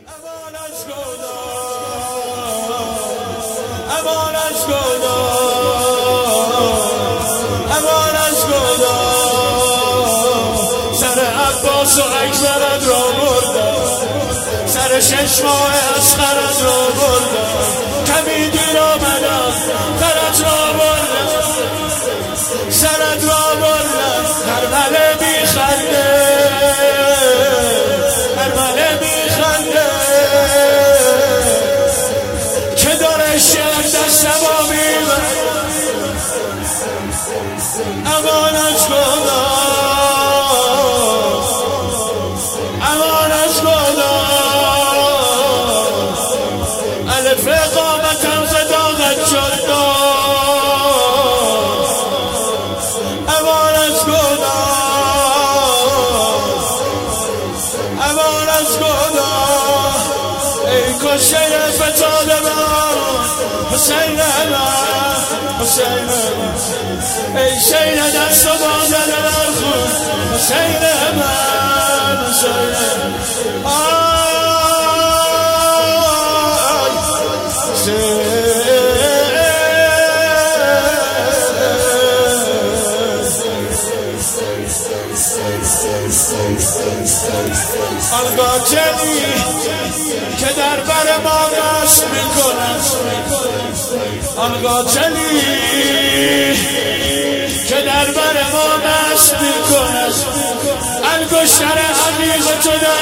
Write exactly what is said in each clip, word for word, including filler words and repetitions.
امانش خدا امانش خدا امانش خدا سر عباس و اکبرت را بردم، سر شش ماه اصغرت را بردم، کمی دیر آمدم سرت را بردم، سرت را بردم. هرمله میخنده هرمله میخنده که داره شب دستم را میبره. امانش خدا امانش خدا الف قامتم صداقت شد. امانش خدا امانش خدا ای کشته فتاد من حسین من حسین من ای شین دست و بازن من خود حسین من حسین من آن قاتلی که در بر ما دست میکند، آن قاتلی که در بر ما دست میکند، انگشتر عمیق تو در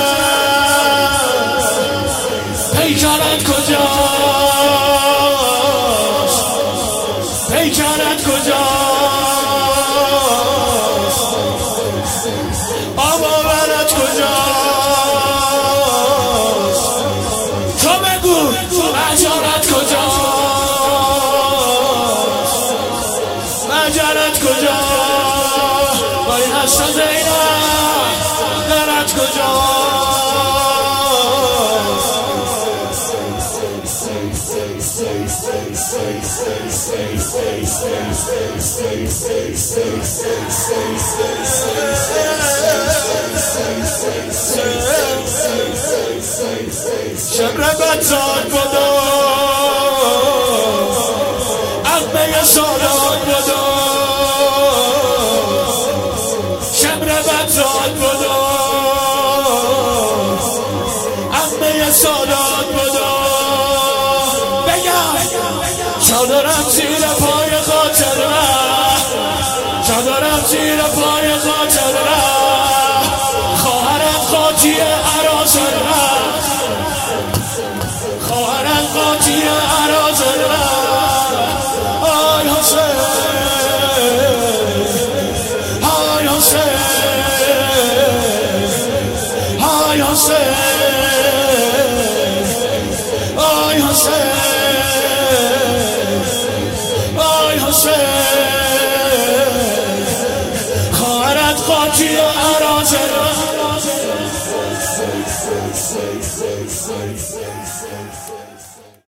دست پیکرت کجاست؟ پیکرت کجاست؟ آباورت کجاست؟ تو بگو مجارت کجاست؟ مجارت کجاست؟ وای هست زینب درت کجاست؟ شمر بدزاد بودو عقبه سالات بودو، شمر بدزاد بودو عقبه سالات بودو. بگم چادرم زیر پای خاطر ره، چادرم زیر پای خاطر ره، خواهرم خاطی عراض ره، خواهرم خاطی عراض ره. آی حسین آی حسین آی حسین آی حسین آی حسین خواهرت خاطی عراض ره.